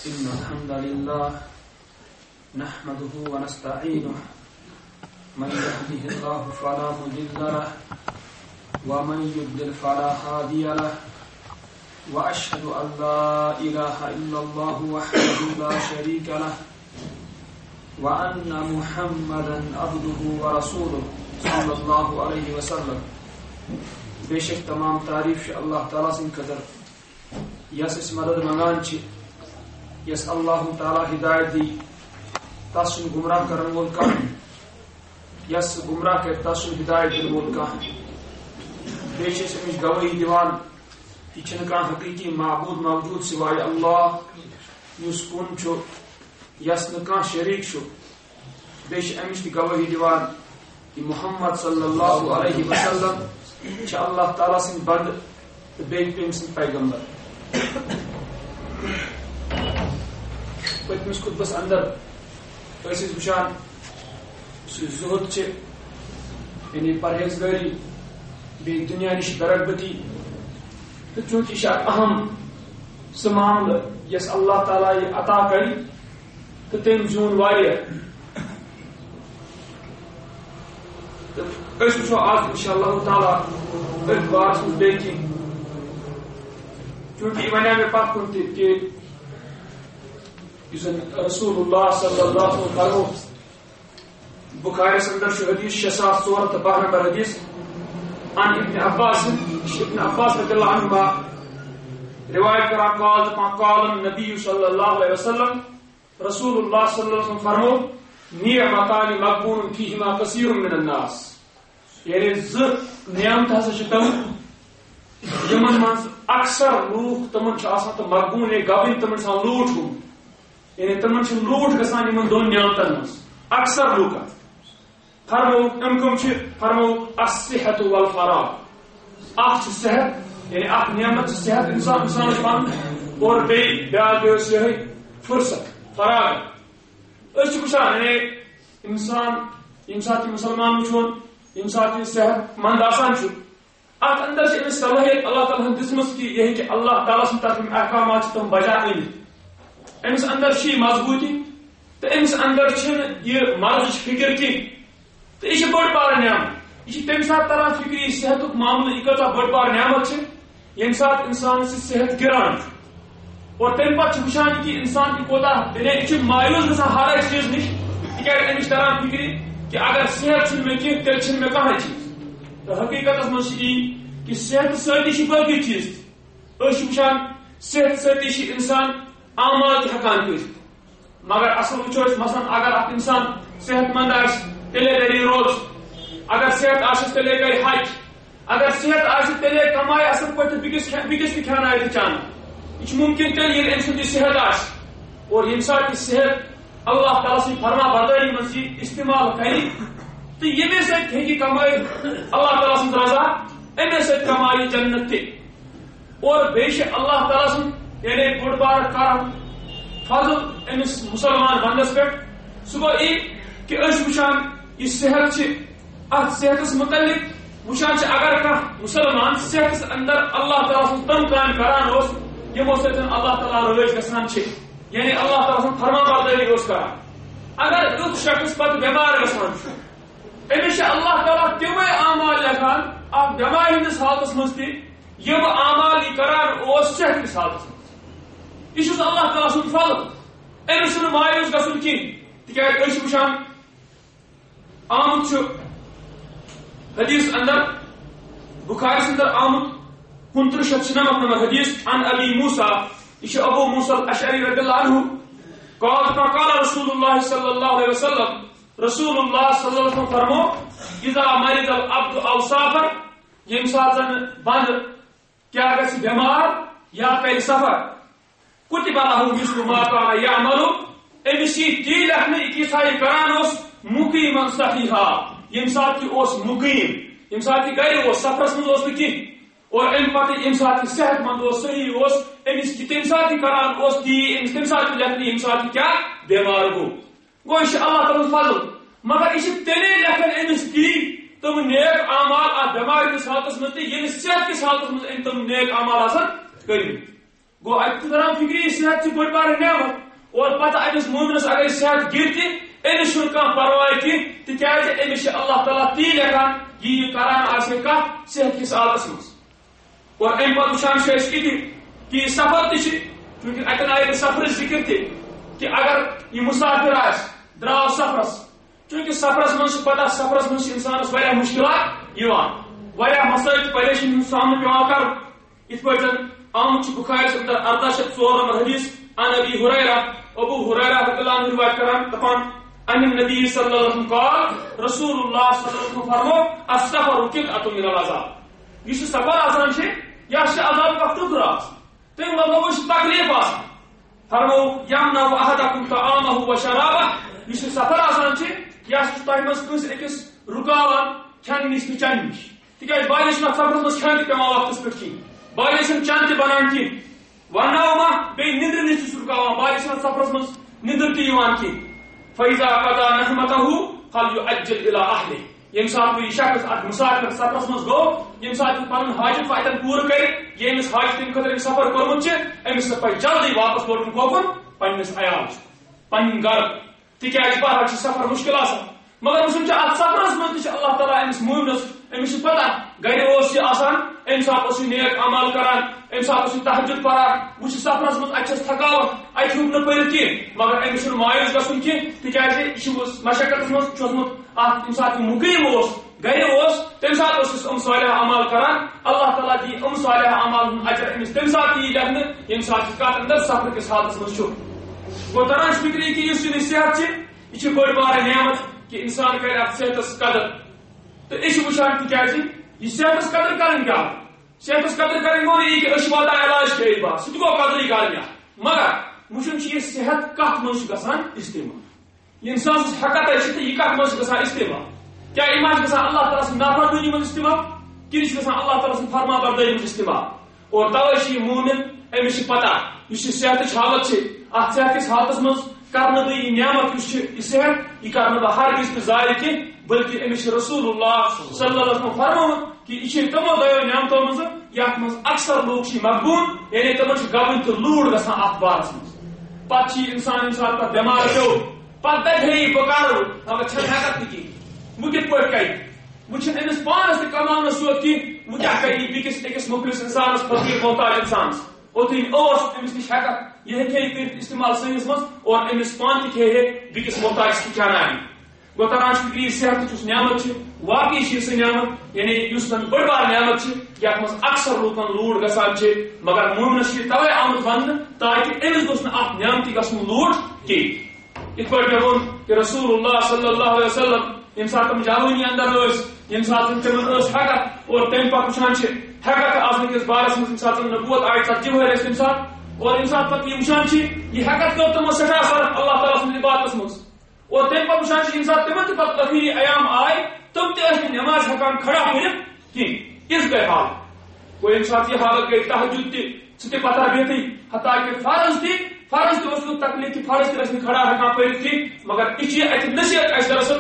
إن الحمد لله نحمده ونستعينه من يهده الله فلا مضل له ومن يضلل فلا هادي له وأشهد أن لا إله إلا الله وحده لا شريك له وأن محمدا عبده ورسوله صلى الله عليه وسلم. بے شک تمام تعریف اللہ تعالیٰ سن قدر یس اس مدد منگان چھ یس اللہ تعالیٰ ہدایت دی تس گمراہ کرن وول کانٛہہ یس گمراہ کر تس ہدایت دن وول کانٛہہ بے چھ امچ گواہی دیوان یہ چھنہ کانٛہہ حقیقی معبود موجود سوائے اللہ یس کن چھ یس نہ کانٛہہ شریک چھ بے چھ امچ گواہی دیوان کہ محمد صلی اللہ علیہ وسلم چھ اللہ تعالیٰ سن بند تو بیٚیہِ تٔمۍ سٕنٛدۍ پیغمبر. پٔتمِس خطبس اندر ٲسۍ وٕچھان سُہ زُہد چھِ یعنی پرہیزگٲری بیٚیہِ دُنیا نِش درگبتی تہٕ چوٗنٛکہِ یہِ چھُ اکھ اہم سُہ معاملہٕ یس اللہ تعالیٰ یہِ عطا کرِ تہٕ تٔمۍ زیوٗن واریاہ تہٕ أسۍ وٕچھو آز انشاء اللہ تعالیٰ أتھۍ بارس منٛز بیٚیہِ کینٛہہ چوٗنٛکہِ یہِ وَنیٛاو مےٚ پتھ کُن تہِ کہِ یُس زن رسول اللہ صلی اللہ علیہ وسلم فرمو بخاریس اندر چھُ حدیث 6412 نمبر حدیث عن ابن عباس رضی اللہ عنہما روایت کران قال النبی صلی اللہ علیہ وسلم رسول اللہ صلی اللہ علیہ وسلم فرمو نعمتان مغبون فیہما کثیر من الناس یعنی زٕ نعمت ہسا چھِ تِم یمن منٛز اکثر لوٗکھ تِمن چھُ آسان تہٕ مغبوٗن گبٕنۍ تِمن چھُ آسان لوٗٹھ گوٚمُت یعنی تِمن چھُ لوٗٹھ گژھان یمن دۄن نعمتن منٛز اکثر لوٗکن فرمووُکھ تِم کٕم چھِ فرمووُکھ الصحت والفراغ اکھ چھُ صحت یعنی اکھ نعمت چھِ صحت انسانس پنُن اور بیٚیہِ بیٛاکھ ٲس یِہے فرصت فراغ أسۍ چھِ وٕچھان یعنی انسان ییٚمہِ ساتہٕ یہِ مُسلمان وٕچھون ییٚمہِ ساتہٕ یہِ صحت مند آسان چھُ اتھ اندر چھِ أمِس صلٲحیت اللہ تعالیٰ ہن دِژمٕژ کہِ یہِ ہیٚکہِ اللہ تعالیٰ سٕنٛدۍ طرفہٕ یِم احکامات چھِ تِم بجا أنِتھ أمِس اندر چھِ یہِ مضبوٗطی تہٕ أمِس اندر چھِنہٕ یہِ مرضٕچ فِکر کینٛہہ تہٕ یہِ چھِ بٔڑ بارٕ نعمت یہِ چھِ تمہِ ساتہٕ تران فِکرِ یہِ صحتُک معاملہٕ یہِ کۭژاہ بٔڑ بارٕ نعمت چھِ ییٚمہِ ساتہٕ انسانس یہِ صحت گِران چھُ اور تمہِ پتہٕ چھُ وٕچھان کہِ انسان تہِ کوتاہ یعنی یہِ چھُ مایوٗس گژھان ہر أکۍ چیٖز نِش تِکیازِ أمِس چھِ تران فِکرِ کہ اگر صحت چھُنہٕ مےٚ کینٛہہ تیٚلہِ چھُنہٕ مےٚ کانٛہہ چیٖز تہٕ حقیٖقتس منٛز چھِ یی کہ صحت سۭتی چھِ باقٕے چیٖز تہِ أسۍ چھِ وٕچھان صحت سۭتی چھِ انسان اعمال تہِ ہٮ۪کان کٔرِتھ مگر اصل وٕچھو أسۍ مثلاً اگر اکھ انسان صحت مند آسہِ تیٚلے کَرِ روز اگر صحت آسٮ۪س تیٚلے کَرِ حج اگر صحت آسہِ تیٚلے کمایہِ اصل پٲٹھۍ تہٕ بیٚکِس تہِ کھٮ۪نایہِ تہِ چانہٕ یہِ چھُ مُمکِن تیٚلہِ ییٚلہِ أمۍ سُنٛد یہِ صحت آسہِ اور ییٚمہِ ساتہٕ یہِ صحت اللہ تعالیٰ سٕنٛدِ فرما بردٲری منٛز یہِ استعمال کرِ تہٕ ییٚمے سۭتۍ ہیٚکہِ کمٲیِتھ اللہ تعالیٰ سٕنٛز رضا امے سۭتۍ کمایہِ جنت تہِ اور بیٚیہِ چھِ اللہ تعالیٰ سُنٛد یعنی بوٚڑ بارٕ کرم فضل أمِس مُسلمان بندس پٮ۪ٹھ سُہ گوٚو یہِ کہِ أسۍ وٕچھان یہِ صحت چھِ اتھ صحتس متعلق وٕچھان چھِ اگر کانٛہہ مُسلمان صحتس اندر اللہ تعالیٰ سُنٛد تِم کامہِ کران اوس یِمو سۭتۍ اللہ تعالیٰ رٲضۍ گژھان چھِ یعنی اللہ تعالیٰ سُنٛد فرما بردٲری اوس کران اگر یُتھ شخص پتہٕ بٮ۪مار گژھان چھُ أمِس چھِ اللہ تعالیٰ تِمے اعمال لیکھان اکھ بٮ۪مارِ ہٕنٛدِس حالتس منٛز تہِ یِم اعمال یہِ کران اوس صحت کِس حالتس منٛز یہِ چھُس اللہ تعالیٰ سُنٛد فضل أمِس چھُنہٕ مایوٗس گژھُن کینٛہہ تِکیازِ أسۍ چھِ وٕچھان آمُت چھُ حدیث اندر بخاریس اندر آمُت 2996 نمبر حدیث عن ابی موسیٰ یہ چھُ ابو موسیٰ الاشعری رضی اللہ عنہ قال رسول اللہ صلی اللہ علیہ وسلم رسول اللہ صلی اللہ علیہ وسلم فرمو اذا مرض العبد او سافر ییٚمہِ ساتہٕ زن بند کیاہ گژھِ بٮ۪مار یا کرِ سفر کُتِبَ لَهُ مِثْلُ مَا كَانَ يَعْمَلُ أمِس یی تی لیکھنہٕ ییٖژاہ یہِ کران اوس مُقیٖمًا صحیحا ییٚمہِ ساتہٕ یہِ اوس مُقیٖم ییٚمہِ ساتہٕ یہِ گرِ اوس سفرس منٛز اوس نہٕ کینٛہہ اور امہِ پتہٕ ییٚمہِ ساتہٕ یہِ صحت مند اوس صحیح اوس أمِس یہِ تمہِ ساتہٕ یہِ کران اوس تی أمِس تمہِ ساتہٕ تہِ لیکھنہٕ ییٚمہِ ساتہٕ یہِ کیاہ بٮ۪مار گوٚو یہِ چھُ اللہ تعالیٰ ہُنٛد فضل مگر یہِ چھِ تیٚلے لیکھان أمِس تی تِم نیک اعمال اتھ بٮ۪مارِ کِس حالتس منٛز تہِ ییٚلہِ صحت کِس حالتس منٛز أمۍ تِم نیک اعمال آسان کٔرمٕتۍ گو اتہ دران فکری صحت سے بڑ بار نعمت اور پتہ امس مومنس اگر صحت گرتی امس چھُنہٕ کانٛہہ پرواے کینٛہہ تِکیازِ امس چھُ اللہ تعالیٰ تی لیکھان یہ کران آسہِ کتھ صحت کِس حالتس منٛز اور امہِ پتہٕ وٕچھان چھِ أسۍ یہِ کہ یہ سفر تہِ چھِ چونکہ اتن آیہِ سفرٕچ ذکر تہِ کہ اگر یہ مسافر آسہِ درٛاو سفرس چونکہ سفرس منٛز چھِ پتہ سفرس منٛز چھِ انسانس واریاہ مشکلات یِوان واریاہ مسائل پریشٲنی ہُنٛد سامنہٕ پیٚوان کرُن یِتھ پٲٹھۍ زن آمُت چھُ بخاری اندر 1804 حدیث عن ابی ہریرہ ابو ہریرہ رضی اللہ عنہ روایت کران دپان ان النبی صلی اللہ علیہ وسلم قال رسول اللہ صلی اللہ علیہ وسلم فرمو السفر قطعۃ من العذاب یہ سفر آسان چھِ یا چھِ عذاب کا ٹکرا تم لوگوں کو تکلیف آسان فرمو یمنع احدکم طعامہ وشرابہ یہ سفر آسان چھِ یا چھِ تۄہہِ منٛز کٲنٛسہِ أکِس رُکاوان کھٮ۪نہٕ نِش تہٕ چٮ۪نہٕ نِش تِکیازِ بالہِ چھُنہٕ اَتھ سفرس منٛز کھٮ۪ن تہِ پیٚوان وقتس پٮ۪ٹھ کِہیٖنۍ بالہِ چھِنہٕ چٮ۪ن تہِ بنان کِہیٖنۍ ورناوما بیٚیہِ نِندرِ نِش تہِ چھُ رُکاوان بالہِ چھِنہٕ اَتھ سفرس منٛز نِندٕر تہِ یِوان کِہیٖنۍ فإذا قضى نحمته فليؤجل إلى أهله ییٚمہِ ساتہٕ یہِ شخص اکھ مسافر سفرس منٛز گوٚو ییٚمہِ ساتہٕ یہِ پنُن حاجت واتن پوٗرٕ کرِ یہِ أمِس حاجت تمہِ خٲطرٕ أمۍ سفر کوٚرمُت چھُ أمِس پزِ جلدی واپس لوٹُن کوکُن پننِس عیالس پنٕنۍ گرٕ تِکیازِ بہرحال چھُ سفر مُشکل آسان مگر وٕچھُن چھُ اتھ سفرس منٛز تہِ چھُ اللہ تعالیٰ أمِس مومنس أمِس چھُ پتہ گرِ اوس یہِ آسان امہِ ساتہٕ اوس یہِ نیک عمل کران امہِ ساتہٕ اوس یہِ تہجد پران وۄنۍ چھُ سفرس منٛز اتہِ چھس تھکاوٹ اتہِ ہیوٚک نہٕ پٔرِتھ کینٛہہ مگر أمِس چھُنہٕ مایوس گژھُن کینٛہہ تِکیازِ یہِ چھُ مشقتس منٛز چھُ اوسمُت اتھ ییٚمہِ ساتہٕ یہِ مُقیٖم اوس گرِ اوس تمہِ ساتہٕ اوس یہِ صالح عمل کران اللہ تعالیٰ دی صالح عمل ہُنٛد اجر أمِس تمہِ ساتہٕ یی لیکھنہٕ ییٚمہِ ساتہٕ یہِ کتھ اندر سفر کِس حالتس منٛز چھُ گوٚو تران چھُ فکری کہ یُس یہِ صحت چھِ یہِ چھِ بٔڑ بارٕ نعمت کہ انسان کرِ اتھ صحتس قدر تو أسۍ چھِ وٕچھان تِکیازِ یہِ صحتس قدر کرٕنۍ کیٛاہ صحتس قدر کرٕنۍ گوٚو نہٕ یی کہ أسۍ چھِ واتان علاج کٔرِتھ بس سُہ تہِ گوٚو قدرٕے کرٕنۍ مگر وٕچھُن چھُ یہِ صحت کتھ منٛز چھُ گژھان استعمال یہِ انسان سٕنٛز ہیٚکتھ آسہِ تہٕ یہِ کتھ منٛز چھُ گژھان استعمال کیٛاہ یہِ ما چھُ گژھان اللہ تعالیٰ سٕنٛز نافرمٲنی منٛز استعمال کِنہٕ یہِ چھُ گژھان اللہ تعالیٰ سٕنٛز فرما بردٲری منٛز استعمال اور توے چھُ یہِ مومن أمِس چھِ پتہ یُس یہِ صحتٕچ حالت چھِ اتھ صحت کِس حالتس منٛز کرنہٕ بہٕ یہِ نعمت یُس چھُ یہِ صحت یہِ کرنہٕ بہٕ ہرگز تہِ ضایع کینٛہہ بلکہ أمِس چھُ رسول اللہ صلی اللہ علیہ وسلم فرمومُت کہ یہِ چھِ تِمو دۄیو نعمتو منٛز یتھ منٛز اکثر لوٗکھ چھِ مقبوٗل یعنی تِمن چھُ گبٕنۍ تہٕ لوٗڑ گژھان اتھ بارس منٛز پتہٕ چھُ یہِ انسان ییٚمہِ ساتہٕ پتہٕ بٮ۪مار پیوٚو پتہٕ دپہِ ہے بہٕ کرٕ مگر چھنہٕ ہیٚکتھ تہِ کِہیٖنۍ وۄنۍ کِتھ پٲٹھۍ کرِ وۄنۍ چھُنہٕ أمِس پانس تہِ کماونس یوت کینٛہہ وۄنۍ کیٛاہ کرِ یہِ بیٚکِس أکِس مُخلص انسانس فقیٖر محتاج انسانس اوترٕ اوس أمِس نِش ہیٚکتھ یہِ ہیٚکہِ ہے کٔرِتھ استعمال سٲنِس منٛز اور أمِس پانہٕ تہِ کھیٚیہِ ہے بیٚکِس محتاجس تہِ کھیٛاناوِ گوٚو تران چھُ فکری صحت یُس نعمت چھِ واقعی چھِ سۄ نعمت یعنی یُس زن بٔڑ بار نعمت چھِ یتھ منٛز اکثر لوٗکن لوٗڑ گژھان چھِ مگر مومنس چھِ توے آمُت وننہٕ تاکہِ أمِس گوٚژھ نہٕ اتھ نعمتہِ گژھُن لوٗڑ کینٛہہ یِتھ پٲٹھۍ مےٚ ووٚن کہ رسول اللہ صلی اللہ علیہ وسلم ییٚمہِ ساتہٕ تِم جوٲنی اندر ٲسۍ ییٚمہِ ساتہٕ تِمن ٲس ہیٚکتھ اور تمہِ پتہٕ وٕچھان چھِ ہیٚکتھ آسنہٕ کِس بارس منٛز ییٚمہِ ساتہٕ نبوت آیہِ 40 ؤہرۍ ٲسۍ تمہِ ساتہٕ اور ییٚمہِ ساتہٕ پتہٕ یہِ وٕچھان چھِ یہِ ہیٚکتھ کٔر تِمو سٮ۪ٹھاہ صرف اللہ تعالیٰ سٕنٛدِ عبادتس منٛز اور تمہِ پتہٕ وٕچھان چھِ ییٚمہِ ساتہٕ تِمن تہِ پتہٕ ٲخری ایام آے تِم تہِ ٲسۍ نہٕ نٮ۪ماز ہٮ۪کان کھڑا کٔرِتھ کینٛہہ یِژھ گٔے حالت گوٚو ییٚمہِ ساتہٕ یہِ حالت گٔے تہجد تہِ سُہ تہِ پتہ بِہتھٕے حتیٰ کہ فرض تہِ اوس نہٕ تکلیٖف کہِ فرض تہِ ٲسۍ نہٕ کھڑا ہٮ۪کان پٔرِتھ کینٛہہ مگر یہِ چھِ اَتہِ نصیحت اَسہِ دراصل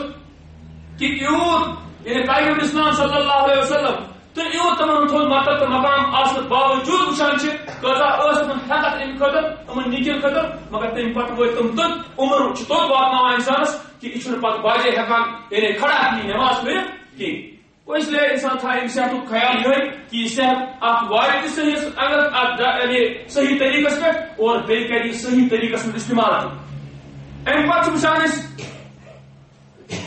کہ یوٗت یعنی طاہر اسلام صلی اللہ علیہ وسلم تہٕ یوٗت تِمن ہُنٛد تھوٚد مرتب تہٕ مقام آسنہٕ باوجوٗد وٕچھان چھِ کۭژاہ ٲس تِمن ہیٚکتھ اَمہِ خٲطرٕ یِمن نِکٮ۪ن خٲطرٕ مگر تمہِ پتہٕ وٲتۍ تِم توٚت عمر چھُ توٚت واتناوان انسانس کہ یہِ چھُنہٕ پتہٕ باجے ہٮ۪کان یعنی کھڑا یہِ نٮ۪ماز پٔرِتھ کینٛہہ گوٚو اس لیے انسان تھایہِ اَمہِ صحتُک خیال یِہوٚے کہ یہِ صحت اکھ واتہِ تہِ صحیح اگر اتھ یعنی صحیح طریٖقس پٮ۪ٹھ اور بیٚیہِ کرِ یہِ صحیح طریٖقس منٛز استعمال امہِ پتہٕ چھِ وٕچھان أسۍ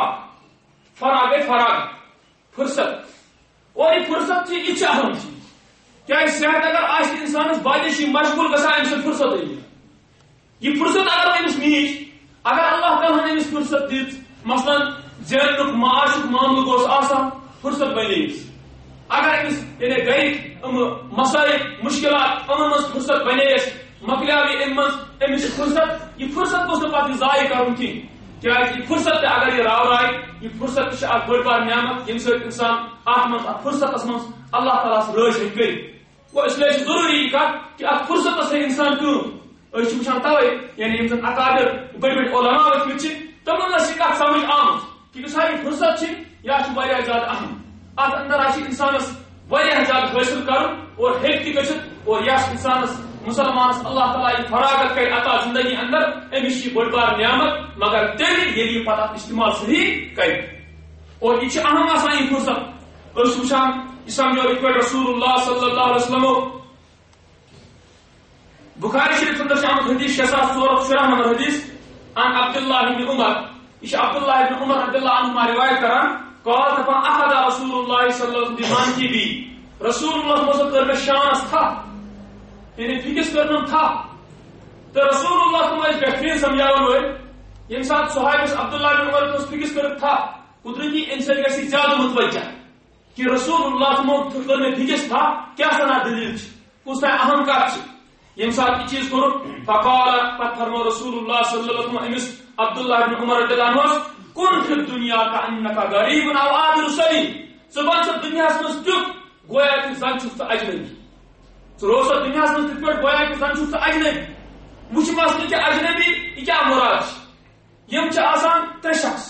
فراغ گٔے فراغ فرصت اور یہ فرصت یہِ چھِ اہم چیٖز کیٛازِ صحت اگر آسہِ انسانس باقٕے چھِ مشغول گژھان امہِ سۭتۍ فرصتٕے یہِ فرصت اگر أمِس نیٖج اگر اللہ تعالیٰ ہن أمِس فرصت دِژ مثلاً زیننُک معاشُک معاملہٕ گوٚژھ آسان فرصت بنے أمِس اگر أمِس یعنی گرِکۍ مسائل مشکلات یِمن منٛز فرصت بنے مۄکلیو یہِ اَمہِ منٛز أمِس چھِ فرصت یہِ فرصت گوٚژھ نہٕ پتہٕ ضایع کرُن کینٛہہ کیٛازِ یہِ فرصت تہِ اگر یہِ راورایہِ یہِ فرصت تہِ چھِ اکھ بٔڑ بار نعمت ییٚمہِ سۭتۍ انسان اتھ منٛز اتھ فرصتس منٛز اللہ تعالیٰ ہس رٲضۍ ہیٚکہِ کٔرِتھ گوٚو اس لیے چھُ ضروٗری یہِ کتھ کہ اتھ فرصتس ہیٚکہِ انسان کٲم أسۍ چھِ وٕچھان توے یعنی یِم زن اکابر بٔڑۍ بٔڑۍ علما ؤتھمٕتۍ چھِ تِمن ٲس یہِ کتھ سمجھ آمٕژ کہ یُس یہِ فرصت چھِ یہِ چھُ واریاہ زیادٕ اہم اتھ اندر آسہِ انسانس واریاہ زیادٕ حٲصِل کرُن اور ہیٚکہِ تہِ گٔژھِتھ اور یہِ آسہِ انسانس مسلمانس اللہ تعالیٰ یہ فراغت کر عطا زندگی اندر امس یہ بڑ بار نعمت مگر تیل یہ پتہ استعمال صحیح کر اور یہ اہم آسان یہ فرصت اس وچان یہ سمجھو ات پہ رسول اللہ صلی اللہ علیہ وسلم بخاری شریف اندر آمد حدیث 64 نمبر حدیث عن عبداللہ بن عمر یہ عبداللہ بن عمر رضی اللہ عنہما روایت کران قال تفا احد رسول اللہ صلی اللہ علیہ وسلم کی بھی رسول اللہ مزد کر میں شانس تھا یعنی فکس کرنا تھا تو رسول اللہ تمہیں بہترین سمجھاون ہوئے یم ساتھ صحابی عبداللہ بن عمر کو فکس کر تھا قدرتی ان سے کسی زیادہ متوجہ کہ رسول اللہ تمہیں کر میں فکس تھا کیا سنا دلیل اس میں اہم کار یم ساتھ یہ چیز کرو فقال فرمو رسول اللہ صلی اللہ علیہ وسلم امس عبداللہ بن عمر رضی اللہ عنہ کن فی الدنیا کا انکا غریب او عابر سبیل زبان سے دنیا سے تیت گویا کہ زن چھس اجنبی روز دنیا سے تیت گویا کہ زن چھس اجنبی وچ مسئلہ کہ اجنبی یہ کیا مراد یم چھ آسان ترے شخص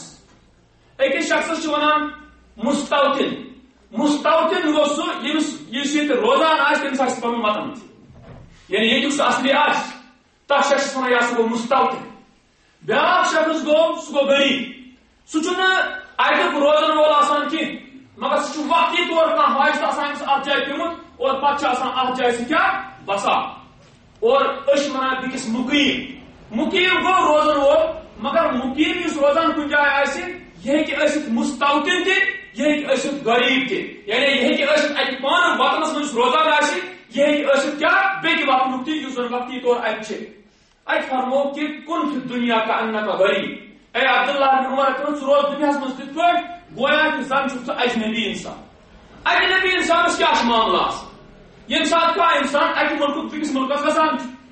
ایک شخص چھ ونان مستوطن مستوطن گو سو یمس یہ روزان آج تمس آس پنن وطن یعنی یہ جو اصلی آج تک شخص ونان یا سو مستوطن بیاکھ شخص گو سہ گو غریب سہ اتک روزن وول آسان کی مگر سہ وقتی طور کھانا حاجت آسان ات جائے پیمت اور پتہ ات جائے سہ کیا بسا اور اش ونان بیکس مقیم مقیم گو روزن وول مگر مقیم اس روزان کن جائے آسہ یہ کہ ٲسِتھ مستوطن تہ یہ کہ ٲسِتھ غریب تہ یعنی یہ کہ ٲسِتھ اتہ پان وطنس من روزان آسہ یہ کہ ٲسِتھ کیا بیٚکہِ وطنُک تہ یُس زن وقتی طور اتہ چھ ات فرمو کہ کن فی دنیا کا انکا غریب اے عبداللہ بن عمر روز دنیا من تت پہ گویا کہ زن چھ اجنبی انسان اجنبی انسانس کیا معاملہ یم سات کا انسان اکہ ملک بیس ملکس گژھان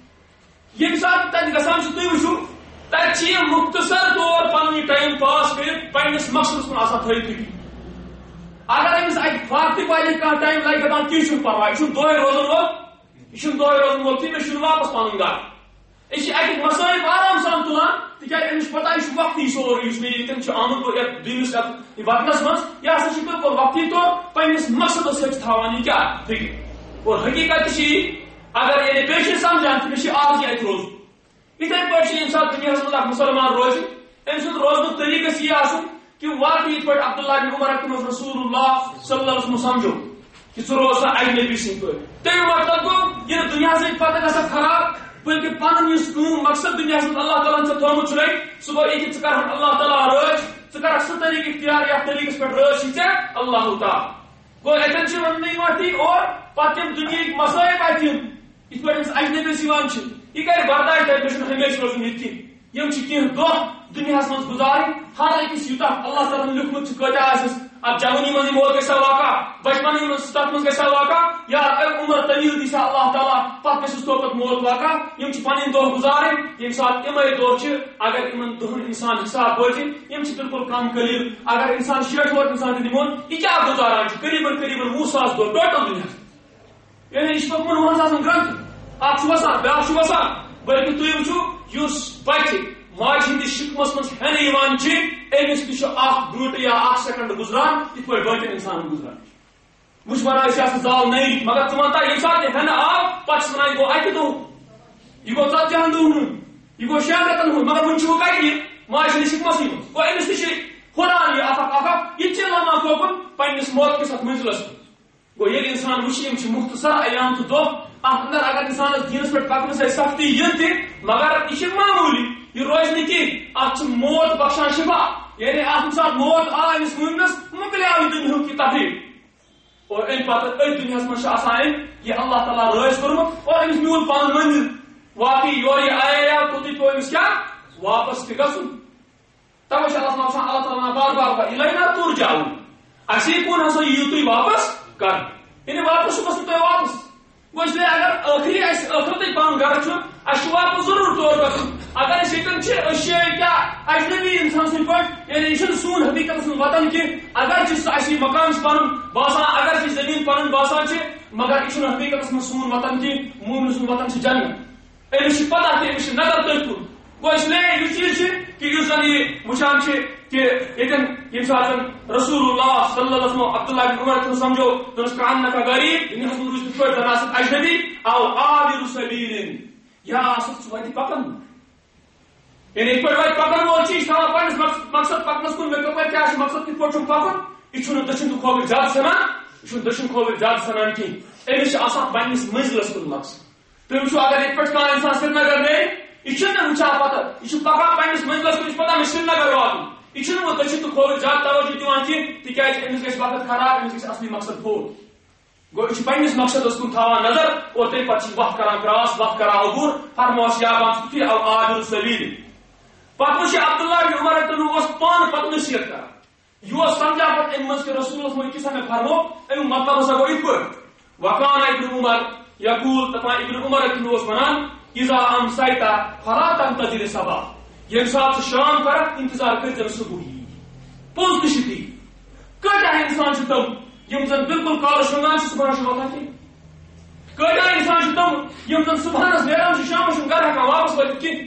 یم سات تت گژھان تھی وچھو تت مختصر طور پن ٹائم پاس کر پنس مقصدس کن آسان تھوت فکر اگر امس ات فارتی پہ کھانا ٹائم لگہ دپان کی پرواے یہ دہے روزن وول یہ دہے روزن وول تھی مے واپس پن گھر یہ اتک مسائل آرام سان تلان تکیاز امس پتہ یہ وقتی سورے اس میں آمت دنس وطنس من یہ ہسا بالکل وقتی طور پنس مقصدس سۭتۍ تھاوان یہ کیا فکر اور حقیقت اگر یعنی پیش سمجھان تو مجھے آج ات روز اتھے پہ یم سات دنیا من مسلمان روز ام سند روزن طریقہ یہ آسن کہ واقعی یہ پہ عبداللہ بن عمر اکرم رسول اللہ صلی اللہ علیہ وسلم سمجھو کہ ثہ روز سا اجنبی سند پہ تمی مطلب گو یہ دنیا سے پتہ گژھان خراب بلکہ پن مقصد دنیا اللہ تعالیٰ ٹھیک سہ گو یہ کہ اللہ تعالیٰ رٲچھ ثر سہ طریقہ اختیار یا طریقس پہ رٲچھ ژےٚ اللہ تعالیٰ گو اتن وننے وقتی اور پتہ دنیا مسائل اتم یہ پہ اجنبیس یہ کر برداشت تک ہمیشہ روزن یہ یم کی دہ دنیا من گزارن ہر اکس یوتہ اللہ تعالیٰ لکھمت کتہ اب جوانی من موت گا واقع بچپن تک من گا واقع یا عمر طویل دی اللہ تعالیٰ پتہ گھس توپت موت واقع یم پن دہ گزارن یم سات ام دہ اگر ان دہن انسان حساب بوزن یم بالکل کم قلیل اگر انسان 60 ووت انسان دمون یہ کیا گزاران قریباً 20,000 دہ ٹوٹل دنیا یعنی یہ پہ من گرنت اخ وسان بیاکھ وسان بلکہ تھی وچو اس بچہ ماج ہندس شکمس من ہینہ امس تہ گنٹ یا 1 سیکنڈ گزران یہ پہ باقین انسان گزران وچ ونان زال نہیں مگر ثہ ونتا یم سات ہینہ آو پتہ ونان یہ گو اکہ دہ یہ گو 40 دہن یہ گو 6 رٮ۪تن ہند مگر ون وہ کتہ یہ ماج ہندس شکمس من گو امس تہ ہران یہ اکھ یہ لمان توکن پنس موت کس ات منزلس گو یل انسان وچ مختصر ایام تو دہ ات اندر اگر انسانس دینس پہ پکن سے سختی یہ تہ مگر یہ معمولی یہ روز نا کی ات موت بخشان شفا یعنی ات سات موت آ امس مومنس مکلیو یہ دنیا کی تقریب اور ام پتہ ات دنیا من یہ اللہ تعالیٰ رٲچھ کورمت اور امس میول پن منزل واقعی یور یہ آیا توتھی پیو امس کیا واپس تہ گژھن توے اللہ تعالیٰ بار بار الینا ترجعون اسی کن ہسا یِیِو تُہۍ واپس کر یعنی واپس گژھن تۄہہِ واپس گو اس لیے اگر آخری ٲخرت پن گھر اچھا واپس ضرور طور گھن اگر یتن کیا اجنبی انسان سن پہ یعنی یہ سون حقیقت من وطن کی اگر اسی مکان پن باسان اگر زمین پن باسان مگر یہ حقیقت من سون وطن کی مومن سن وطن جنت امس پتہ کہ امس نظر تھی کن گو اس لیے یہ چیز کہ زن یہ وچان کہ یہ سات رسول اللہ صلی اللہ علیہ وسلم عبداللہ بن عمر تم سمجھو تمس کان کا غریب ان حضور اس پر تناسب اجنبی او عابر سبیل یا اسف وتی پکن یعنی ایک پر وتی پکن وہ چیز تھا پنس مقصد پکنس کو میں کہا کیا مقصد کی پوچھو پکن یہ دشن کھوور زیادہ سنان یہ دشن کھوور زیادہ سنان کی امس آسان پنس منزلس کن مقصد تم اگر ایک پہ کان انسان سری نگر گئے یہ وچان پتہ یہ پکان پنس منزلس کن پتہ سری نگر واتن یہ وہ دشن تو کھوور زیادہ توجہ دان کی تاز امس گھس وقت خراب امس گھس اصلی مقصد پوت گو یہ پنس مقصدس کن تھوان نظر اور تمہیں پتہ وقت کران کراس وقت کران عبور فرموس یا بان او عابر سبیل پتہ وچ عبداللہ بن عمر تن پان پتہ نصیحت کران یہ سمجھا پتہ ام کے رسول اللہ کس ہمیں فرمو ام مطلب ہسا گو یہ وکان ابن عمر یقول تپان ابن عمر تن ونان اذا امسیتا فلا تنتظر صبا یم سات شام کر انتظار کر زن صبحی پوز تشتی کٹا انسان تم یم زن بالکل کال شنگان صبح واتان کی کٹا انسان تم یم زن صبح نیران شام گھر ہکان واپس واتت کی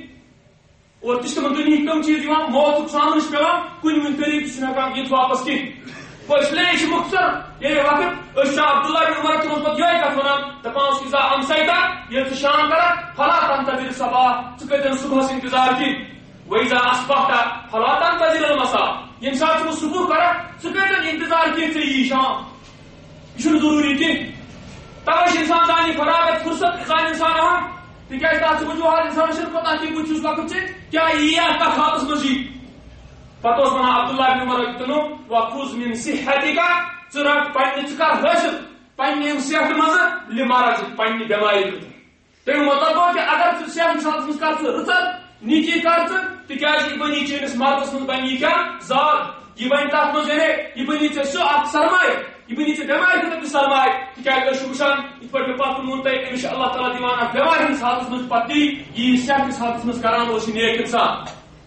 اور تم دنیا کم چیز موت سامنے پیوان کن ون طریقہ ہکان یہ واپس کی اس لیے یہ مختصر یہ وقت عبداللہ بن عمر تم پہ یہ کت ونان دپان اذا امسیتا یہ شام کر فلا تنتظر صبا ثر صبح انتظار کی واذا اصبحت فلا تنتظر المساء یم سات صبح کر ثر انتظار کی ژے شام یہ ضروری کی توے انسان دانی فراغت فرصت انسان انسان تاز تک وجوہات انسان پتہ کہ بچ وقت کیا یہ تک حالت مزید پتہ ونان عبداللہ بن عمر تنو وخذ من صحتک ثر پنہ حاصل پنہ صحت مز لمرض پنہ بیماری تم مطلب گو کہ اگر صحت ساتھ مز کر رچر نیکی کر تاز یہ بنی چینس مردس من بنی کیا زاد یہ بن تک مز یہ بنی سہ اخ سرمایہ یہ بنی بیماری خطر سرمایہ تاز وچان یہ پہ پتہ مون تھی امس اللہ تعالیٰ دان بیماری ہندس حالت مز پتہ یہ صحت کس حالت مز کران نیک انسان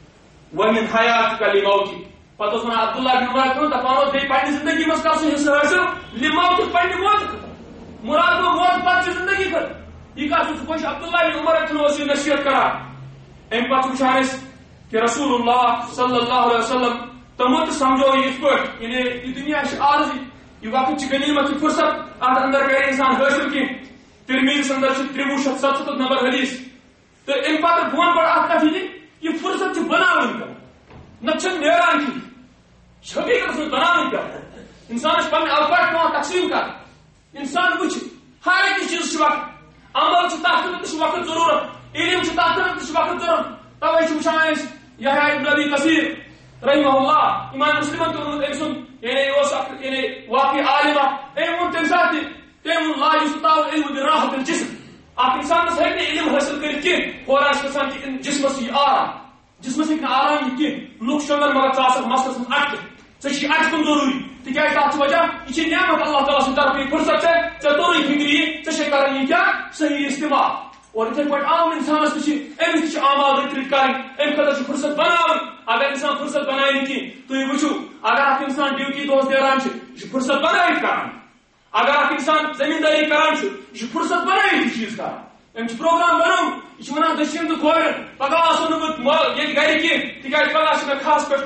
ومن حیات لموت پتہ ونان عبداللہ بن عمر تم دپان بی پنہ زندگی مز کر سہ حصہ حاصل لموت پنہ موت مراد گو موت پتہ زندگی کر یہ کت خوش عبداللہ بن عمر تم یہ نصیحت کران ام پتہ وچان کہ رسول اللہ صلی اللہ علیہ وسلم تمو تہ سمجھو یہ پہ یعنی یہ دنیا عارضی یہ وقت غنیمت کی فرصت ات اندر کر انسان حاصل کی ترمیز اندر 6377 نمبر حدیث تو ام پتہ بون بڑا کت یہ فرصت بناون کر نہ نیران کی چھپی کر بناون کر انسان پن اوقات پہ تقسیم کر انسان وچ ہر ایک چیز وقت عمل تک وقت ضرورت علم تک وقت ضرورت توے وچان یحییٰ ابن ابی کثیر رحمہ اللہ امام مسلم ام سن یعنی واقعی عالمہ ام تم سات تم لا یستطاع العلم براحت الجسم اخ انسان ہیکہ علم حاصل کرت کی اور گھان کہ جسمس یہ آرام جسمس ہیکہ آرام یہ لوگ شنگن مگر ثاثر مسلس من اٹک ژے اٹکن ضروری تاز تک وجہ یہ نعمت اللہ تعالیٰ سن طرف فرصت ژے توری فکری ژے کران یہ کیا صحیح استعمال اور اتھے پہ عام انسانس امس اعمال رت کریں ام خطر فرصت بناون اگر انسان فرصت بنائیں کی تھی وچو اگر اخ انسان ڈیوٹی دہس نیران یہ فرصت بنائت کران اگر اخ انسان زمینداری کران یہ فرصت بنائت یہ چیز کران ام پروگرام بنو یہ ونان دشین تو کھور پگہ آسو نت یہ گھر کی تاز پگہ میں خاص پہ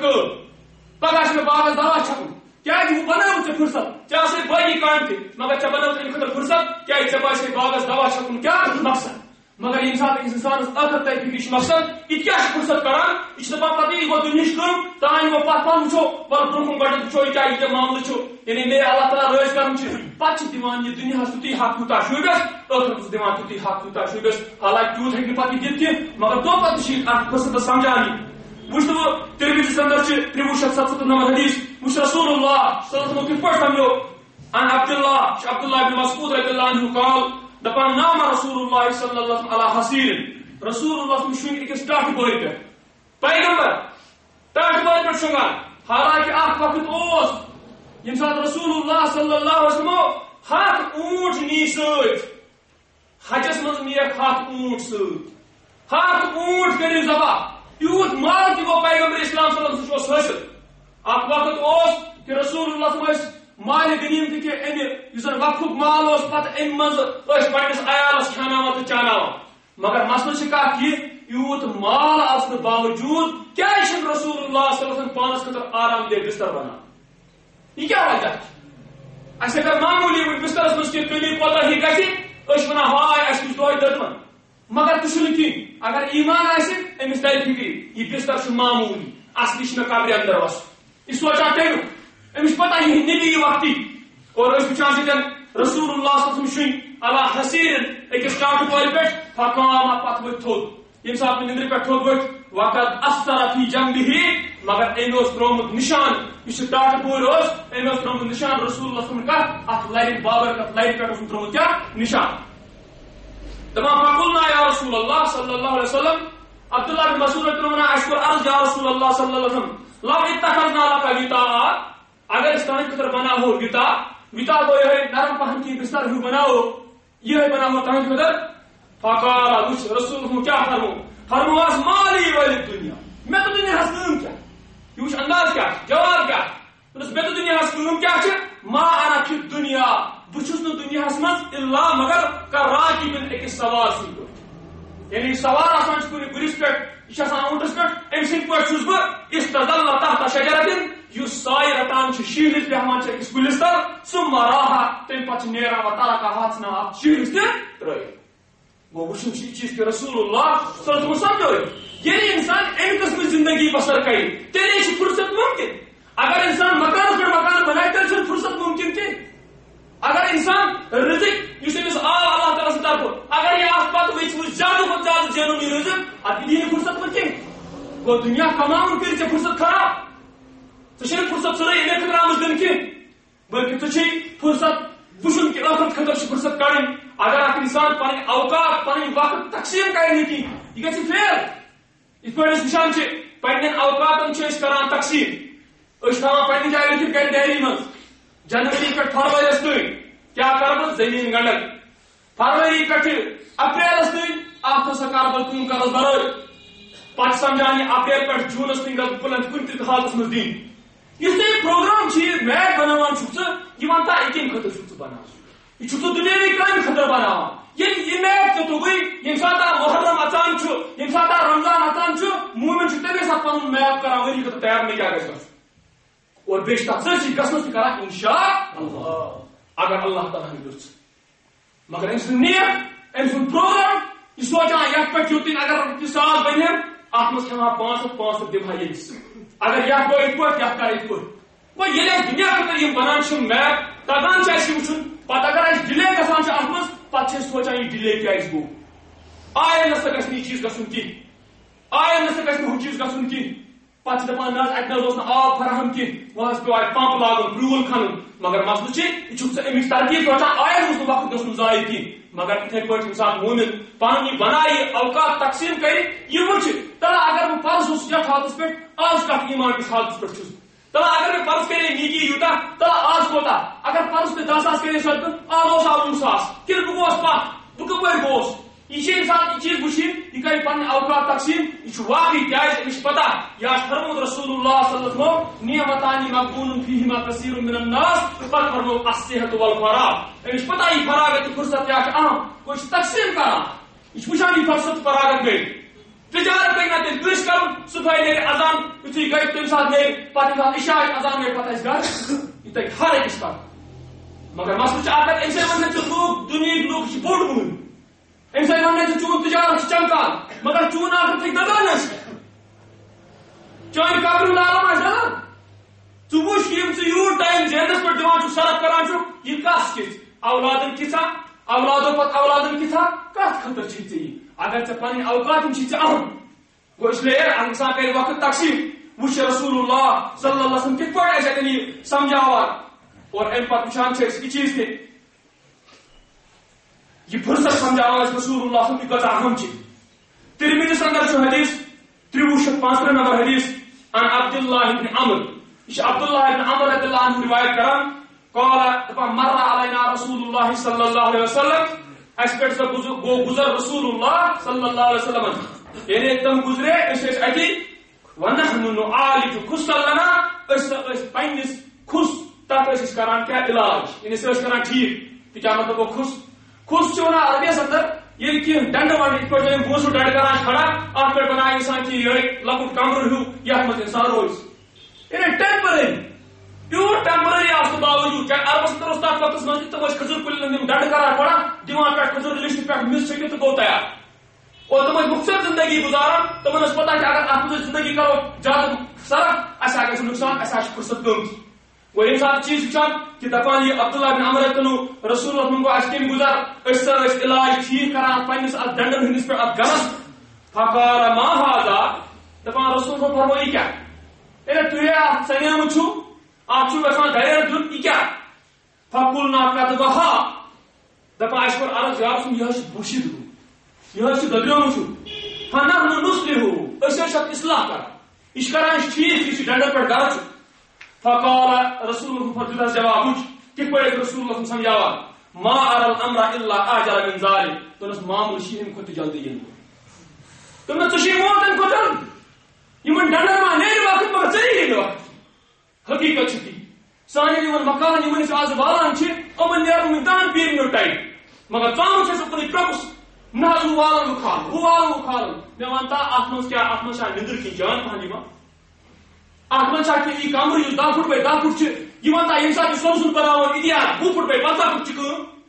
پگہ میں باغس دوا چھکن کیا وہ بناو ژے فرصت ژے آسے باقی کام تہ مگر ژے بناو تمہیں خطر فرصت کیا ژے باسے باغس دوا چھکن کیا مقصد مگر انسان انسانس ٲخر تک فکر مقصد یہ کیا فرصت کران یہ دپان پتہ یہ گو دنہچ کم تان گو پتہ پہن وچھو ول برونٛہہ کُن گۄڈٕ وٕچھو یہ کیا معاملہ یعنی میرے اللہ تعالیٰ رٲضۍ کرُن پتہ دِوان یہ دنیاہس تیُتُے حق تیوٗتاہ شوٗبٮ۪س ٲخرس دِوان تیُتُے حق تیوٗتاہ شوٗبٮ۪س حالانکہ تیوٗت ہیٚکہِ نہٕ پتہ دِتھ کینٛہہ مگر دۄہ پتہٕ چھِ اتھ فرصتس سمجھان یہ وٕچھ بہٕ ترمذیس اندر چھِ 6377 نمبر حدیث وٕچھ رسول اللہ صلی اللہ علیہ وسلم کِتھ پٲٹھۍ سمجھو عن عبداللہ بن مسعود رضی اللہ عنہ قال دپان نام رسول اللہ صلی اللہ علیہ وسلم علی حصیر رسول اللہ صلی اللہ علیہ وسلم اکس ٹاٹھ بوری پہ پیغمبر ٹاٹھ بوری پہ شنگان حالانکہ اخ وقت یم سات رسول اللہ صلی اللہ علیہ وسلم ہاتھ اونٹ نی ست حجس مز نیک ہاتھ اونٹ ست ہاتھ اونٹ کرو ذبح یوت مال تہ گو پیغمبر اسلام صلی اللہ علیہ وسلم حاصل اخ وقت کہ رسول اللہ صلی اللہ علیہ وسلم مال غنیمت کہ ام وقف مال پتہ ام مز پنس عیالس کھانا تو چانا مگر مسئلہ کت یہ یوت مال آسن باوجود کیا رسول اللہ صلی اللہ علیہ وسلم پانس خطر آرام دہ بستر بنا یہ کیا وجہ اس اگر معمولی بسترس مز کی کلی کوتاہی گژھِ أسۍ وَنان ہاے اَسہِ وٕچھ دۄہے دٔدمَن مگر تہِ چھُنہٕ کِہیٖنۍ اگر ایمان آسہِ أمِس تَرِ فِکرِ یہِ بستر چھُ معموٗلی اصلی چھُ مےٚ قبرِ اندر وسُن یہِ سونٛچان تمیُک أمِس چھِ پتہ یہِ نبی وقتی اور أسۍ وٕچھان چھِ تیٚلہِ رسول اللہ صلی اللہ علیہ وسلم شُنۍ علی حسیٖرٍ أکِس ٹاٹہٕ کورِ پٮ۪ٹھ فقام پتہٕ ؤتھۍ تھوٚد ییٚمہِ ساتہٕ نِندرِ پٮ۪ٹھ تھوٚد ؤتھۍ وقت اثر فی جنبِہ مگر أمۍ اوس ترٛوومُت نِشان یُس یہِ ٹاٹہٕ کورِ اوس أمۍ اوس ترٛوومُت نِشان رسول اللہ صلی اللہ علیہ وسلم کتھ اتھ لرِ بابرکت لرِ پٮ۪ٹھ اوسُن ترٛوومُت کیٛاہ نِشان دپان فقلنا یا رسول اللہ صلی اللہ علیہ وسلم عبداللہ بن مسعود ونان اسہِ کوٚر عرض یا رسول اللہ صلی اللہ علیہ وسلم لو اتخذنا لك وطاء اگر اس تانہِ خٲطرٕ بناوو وطاء گوٚو یِہوٚے نرم پہن کینٛہہ بستر ہیوٗ بناوو یِہوٚے بناوو تہنٛدِ خٲطرٕ فقال وٕچھ رسول کیٛاہ فرمووس مالی ولدنیا مےٚ تہٕ دُنیاہس کٲم کیٛاہ یہِ وٕچھ انداز کیٛاہ چھُ جواب کیٛاہ دوٚپُس مےٚ تہٕ دُنیاہس کٲم کیٛاہ چھِ ما انا فی دُنیا بہٕ چھُس نہٕ دُنیاہس منٛز الا مگر کراکبن أکِس سوار سٕنٛدۍ پٲٹھۍ یعنی سوار آسان چھُ کُنہِ گُرِس پٮ۪ٹھ یہِ چھُ آسان اونٹس پٮ۪ٹھ أمۍ سٕنٛدۍ پٲٹھۍ چھُس بہٕ استظل تحت شجرة یُس سایہِ رٹان چھُ شیٖنِس بیٚہوان چھُ أکِس کُلِس تل ثم راح تمہِ پتہٕ چھُ نیران وترکها ژھٕنان اتھ شیٖنِس تہِ ترٲوِتھ گوٚو وٕچھُن چھُ یہِ چیٖز کہ رسول اللہ صلی اللہ علیہ وسلم سمجھٲوِتھ ییٚلہِ انسان امہِ قٕسمٕچ زندگی بسر کرِ تیٚلے چھِ فرصت ممکن اگر انسان مکانس پٮ۪ٹھ مکان بنایہِ تیٚلہِ چھُنہٕ فرصت ممکن کینٛہہ اگر انسان رزق یُس أمِس آو اللہ تعالیٰ سٕنٛدِ طرفہٕ اگر یہِ اتھ پتہٕ وٕچھِ زیادٕ کھۄتہٕ زیادٕ زینُن یہِ رزق اتھ دی نہٕ فرصت وۄنۍ کینٛہہ گوٚو دُنیا کماوُن کٔرِتھ ژےٚ فرصت خراب ژےٚ چھےٚ نہٕ فرصت سٲرٕے اَمے خٲطرٕ آمٕژ دِنہٕ کینٛہہ بلکہِ ژےٚ چھے فرصت وٕچھُن کہِ ٲخرت خٲطرٕ چھِ فرصت کڑٕنۍ اگر اکھ انسان پنٕنۍ اوقات پنٕنۍ وقت تقسیٖم کرِ نہٕ کینٛہہ یہِ گژھِ فیل یِتھ پٲٹھۍ أسۍ وٕچھان چھِ پننٮ۪ن اوقاتن چھِ أسۍ کران تقسیٖم أسۍ تھاوان پننہِ جایہِ لیکھِتھ گرِ ڈایری منٛز جنؤری پٮ۪ٹھ فروؤریَس تانۍ کیا کر بہٕ زٔمیٖن گنڈک فروری پٮ۪ٹھٕ اپریلس تانۍ اتھ ہسا کر بہٕ کٲم کرس برٲے پتہٕ سمجھان یہِ اپریل پٮ۪ٹھ جوٗنس تانۍ گژھٕ بہٕ پٕلنٛتھ کُنہِ تہِ حالتس منٛز دِنۍ یُس تۄہہِ یہِ پروگرام چھُ یہِ میپ بناوان چھُکھ ژٕ یہِ وَن تا یہِ کمہِ خٲطرٕ چھُکھ ژٕ بناوان یہِ چھُکھ ژٕ دُنیاوی کامہِ خٲطرٕ بناوان ییٚلہِ یہِ میپ ژےٚ توٚگُے ییٚمہِ ساتہٕ محرم اژان چھُ ییٚمہِ ساتہٕ رمضان اژان چھُ موٗمِن چھُ تمے ساتہٕ پنُن میپ کران ؤری خٲطرٕ تیار مےٚ کیٛاہ گژھِ گژھُن اور بیٚیہِ چھِ تتھ سٲرسٕے گژھنس تہِ کران انشاء اللہ اگر اللہ تعالیٰ ہن دِژ مگر أمۍ سُنٛد نیت أمۍ سُنٛد پروگرام یہِ سونٛچان یتھ پٮ۪ٹھ یوٚتن اگر رۄپیہِ 100 بنٮ۪م اتھ منٛز کھٮ۪مہٕ ہا 500 دِمہٕ ہا ییٚمِس اگر یتھ گوٚو یِتھ پٲٹھۍ یتھ کر یِتھ پٲٹھۍ گوٚو ییٚلہِ اَسہِ دُنیا خٲطرٕ یِم بنان چھِ میپ تگان چھُ اَسہِ یہِ وٕچھُن پتہٕ اگر اَسہِ ڈِلے گژھان چھُ اتھ منٛز پتہٕ چھِ أسۍ سونٛچان یہِ ڈِلے کیٛازِ گوٚو آیندٕ ہسا گژھِ نہٕ یہِ چیٖز گژھُن کینٛہہ آیندٕ ہسا گژھِ نہٕ ہُہ چیٖز گژھُن کینٛہہ پتہٕ چھِ دپان نہ حظ اتہِ نہ حظ اوس نہٕ آب فراہم کینٛہہ وۄنۍ حظ پیوٚو اتہِ پمپ لاگُن کرٛوٗل کھنُن مگر مسلہٕ چھِ یہِ چھُکھ ژٕ امیِچ ترقی سونٛچان آیندٕ اوس نہٕ وقت گژھُن ضایہِ کینٛہہ مگر یِتھے پٲٹھۍ ییٚمہِ ساتہٕ موٗمِن پنُن یہِ بنایہِ اوقات تقسیٖم کرِ یہِ وٕچھِ تلا اگر بہٕ پرُس اوسُس یتھ حالتس پٮ۪ٹھ آز کتھ ایمان کِس حالتس پٮ۪ٹھ چھُس تلا اگر مےٚ پرُس کرے نیکی یوٗتاہ تلا آز کوتاہ اگر پرُس مےٚ 10 ساس کرے صدقہٕ آز اوس 9 ساس کِنہٕ بہٕ گوس پتھ بہٕ کپٲرۍ گوس یہ چھِ انسان یہ چیز وٕچھِنۍ یہِ کرِ پنٕنۍ اوقات تقسیٖم یہِ چھُ واقعی کیٛازِ أمِس چھِ پتہ یہِ آسہِ فرمووُت رسول اللہ صلی اللہ علیہ وسلم نعمتان مغبوٗنٌ فیہما کثیٖر من الناس پتہٕ فرموو الصحت والفراغ أمِس چھِ پتہ یہِ فراغت تہٕ فرصت کیٛاہ چھِ اہم گوٚو یہِ چھُ تقسیٖم کران یہِ چھُ وٕچھان یہِ فرصت فراغت گٔے تجارت گٔے نہ تیٚلہِ کٲنٛسہِ کرُن صُبحٲے نیرِ اذان یُتھُے گٔے تمہِ ساتہٕ نیرِ پتہٕ ییٚمہِ ساتہٕ عشاء اذان گٔے پتہٕ آسہِ گرٕ یہِ تگہِ ہر أکِس کرُن مگر مسلہٕ چھُ اکھ اَمہِ سۭتۍ وَنان ژٕ لوٗکھ دُنیہِکۍ لوٗکھ چھِ بوٚڑ موٗن أمۍ سۭتۍ وَنان ژٕ چون تجارت چھُ چمکان مگر چون آخرت ہیٚکہِ دَزان ٲسِتھ چٲنۍ قبرُن عالم آسہِ دَزان ژٕ وٕچھ یِم ژٕ یوٗت ٹایم ذہنس پٮ۪ٹھ دِوان چھُکھ صرف کران چھُکھ یہِ کَس کِژھ اولادن کِژھا اولادو پتہٕ اولادن کِژھا کتھ خٲطرٕ چھِ ژےٚ یہِ اگر ژےٚ پنٕنۍ اوقات یِم چھِ ژےٚ اہم گوٚو اسلیے انسان کرِ وقت تقسیٖم وٕچھ رسول اللہ صلی اللہ علیہ وسلم کِتھ پٲٹھۍ اَسہِ اَتٮ۪ن یہِ سمجھاوان اور امہِ پتہٕ وٕچھان چھِ أسۍ یہِ چیٖز تہِ یہ فرصت سمجھاوان أسۍ رسول اللہ صلی اللہ علیہ وسلم یہِ کۭژاہ اہم چھِ ترمذیس اندر چھُ حدیث 6335 نمبر حدیث عن عبداللہ بن عمر یہ چھُ عبداللہ بن عمر رضی اللہ عنہ روایت کران قال دپان مر علینا رسول اللہ صلی اللہ علیہ وسلم اَسہِ پٮ۪ٹھ گوٚو گُزر رسول اللہ صلی اللہ علیہ وسلم یعنی تم گُزرے أسۍ ٲسۍ اَتی ونحن نعالج خُسَّن لنا أسۍ ٲسۍ پننِس کھُس تتھ ٲسۍ أسۍ کران کیٛاہ علاج یعنی سُہ ٲسۍ کران ٹھیٖک تہِ کیٛاہ مطلب گوٚو کھُس کھُس چھُ ونان عربیس اندر یہ کہ ڈنڈ ونڈ پہ بوسو ڈنڈ کران کھڑا ات پہ بنا انسان کی یہ لکٹ کمر ہیو یت مز انسان روز ٹیمپرری پیور ٹیمپرری آس باوجود چاہے عربس اندر تک وقت مز تم کھجر کل ڈنڈ کران کھڑا دان پہ کھجر لسٹ پہ مس چھکت تو گو تیار اور تم مختصر زندگی گزاران تمن پتہ اگر ات مز زندگی کرو زیادہ صرف اس گھس نقصان اس فرصت گمت وہ یہ سات چیز وچان کہ دپان یہ عبداللہ بن عمر تنو رسول اللہ کو اس کم گزر اس علاج ٹھیک کران پنس ات ڈنڈن ہندس پہ ات گرس فقال ما هذا دپان رسول اللہ فرمائی کیا اے تو یہ سنیم چھو آپ چھو ویسان دائر دن ای کیا فقلنا قد وها دپان اس پر عرض جواب سن یہ بوشید ہو یہ دلیون چھو فنحن نصلح اس شب اصلاح کر اس کران ٹھیک اس ڈنڈن پہ گرس فقال رسول الله فرجل جواب کہ پڑے رسول اللہ سمجھاوا ما ارى الامر الا اجل من ذلك تو اس معاملہ شیم کو جلدی ین تو میں تشی موتن کو تن یمن ڈنڈر ما نہیں وقت مگر چلی نو حقیقت چھی سانی یمن مکان یمن آز والان چھ امن نیر میدان پیر نو ٹائم مگر تام چھ سپنی ٹرکس نہ والان کھال میں وانتا احمد کیا احمد شاہ نندر کی جان پہنی ما اتمن یہ کمر اس 10 فٹ بے 10 فٹ یہ یم سات سوزن بنانا اتیار 2 فٹ بے 15 فٹ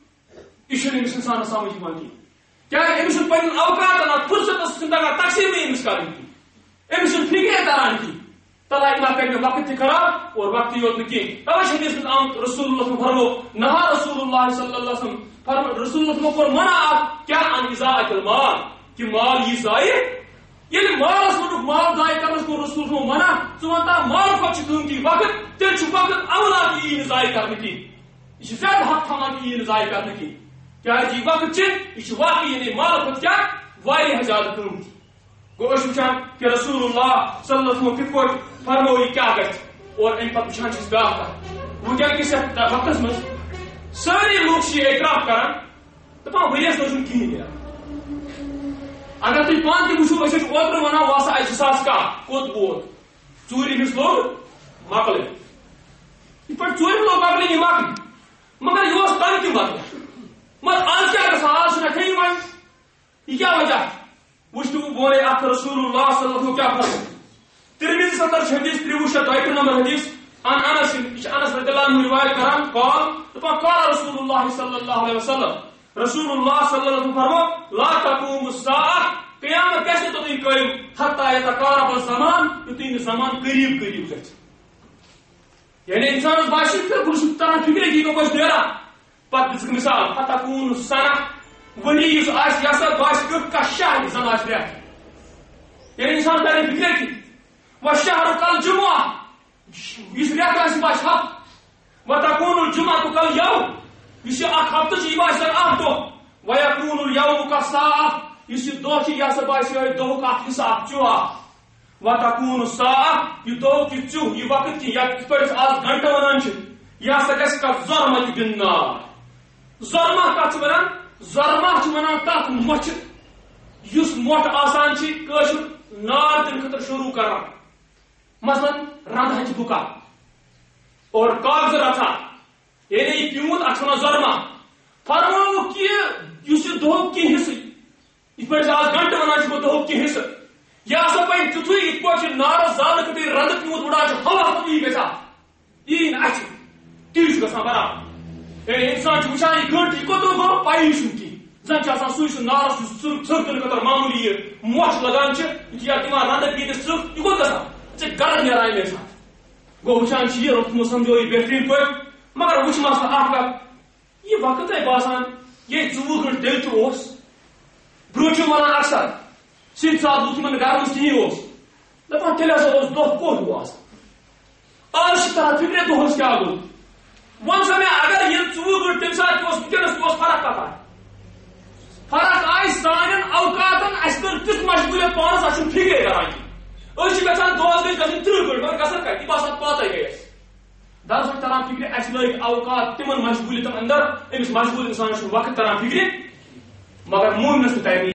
یہ امس انسان سمجھ کیا امس پن اوقات فرصت تقسیم امس کریں امس فکر تران کی تلا اللہ کر وقت خراب اور وقت یوت نی توے حدیث آمت رسول اللہ فرمو نہا رسول اللہ صلی اللہ علیہ وسلم فرمو رسول اللہ کو منع کیا ان اضاعت المال کہ مال یہ ضائع یعنی مالس وقت مال ضائع کرنے کو رسول کو منع ثہ مال پہ قیمتی وقت تیل وقت اولا کی یہ ضائع کرنے کی یہ زیادہ حق تھوان کی یہ ضائع کرنے کی کیا جی وقت یہ واقعی یعنی مال پہ کیا واریاہ زیادہ قیمتی گو وچان کہ رسول اللہ صلی اللہ علیہ وسلم کت پہ فرموی کیا گھس اور ام پہ وچان بیاا ونکس وقت مز ساری لوگ اعتراف کران دپان ؤریس روزن کہین اگر تھی پان تھی وچو اوتر ونان واسا اچھے ساس کا کوت بوت چوری ہس لوگ مکل یہ پہ چوری لوگ مکل یہ مکل مگر یہ تن کی مت مگر آج کیا گا آج رکھے وی یہ کیا وجہ وچھو بولے ات رسول اللہ صلی اللہ علیہ وسلم کیا فرمو ترمذی صدر حدیث 332 نمبر حدیث عن انس انس رضی اللہ عنہ روایت کران قال رسول اللہ صلی اللہ علیہ وسلم رسول اللہ صلی اللہ علیہ وسلم فرمو لا تقوم الساعہ قیامت کیسے تو نہیں قائم حتی یتقارب الزمان یتین زمان قریب قریب گژھِ یعنی انسان اس باشی پھر کچھ طرح فکر کی کو کچھ دیرا پت دس مثال فتکون السنہ وہی اس آس یاسا باش کا شہر زن آس ریت یعنی انسان کرے فکر کی وہ شہر کل جمعہ اس ریت آس باش ہفت وتکون الجمعہ کل یوم اس اخ ہفتہ چھ باش اخ دو ویکون اليوم كالساعہ اس دو چھ یاسا باش دو کا حساب چوا وتكون الساعة يدوك يتشو يوقت يكفرس آز گھنٹہ ونان چھ یا سکس کا ظرمت بالنار ظرمہ کا چھ ونان ظرمہ چھ ونان تک مچ یس موٹ آسان چھ کشر نار دن خطر شروع کران مثلا رند ہچ بکا اور کاغذ رکھا یعنی پیوت اچھنا ظرمہ فرمو کہ یس دہوک کی حصہ اس پر آز گھنٹہ ونان چھ دہوک کی حصہ یا سا پہ تھی پہ نار زال کتنی رند پیوت اڑا ہوا ہی گا یہ اچھ تی گا برابر یعنی انسان وچان یہ گھنٹہ یہ کوتو گو پائی کی زن سہ نارس ژھرکن خطر معمولی یہ موش لگان یا تم رند پیتس ژھ یہ کوت گا گرد نیران امے سات گو وچان یہ روتمو سمجھو یہ بہترین پہ مگر وچ مسئلہ اخ یہ وقت ہے باسان یہ 4 گھنٹہ تیل چھ برو ونان اکثر سن سات تم گھر مز کہین دپان تیل ہسا دہ کوت گو آج طرح فکر دہس کیا گو ون سا میں اگر یہ 4 گھنٹہ تمہ سات ونکس فرق کتا فرق آئی سان اوقاتن اس کر تیت مشغولیت پانس اچھا فکر کران گھان دہس گھر گھن 30 گھنٹہ مگر گھن کتہ باسان پاتے گئی دراصل تران فکر اس لگ اوقات تمن مشغولیتن اندر امس مشغول انسان وقت تران فکر مگر مومنس ٹائم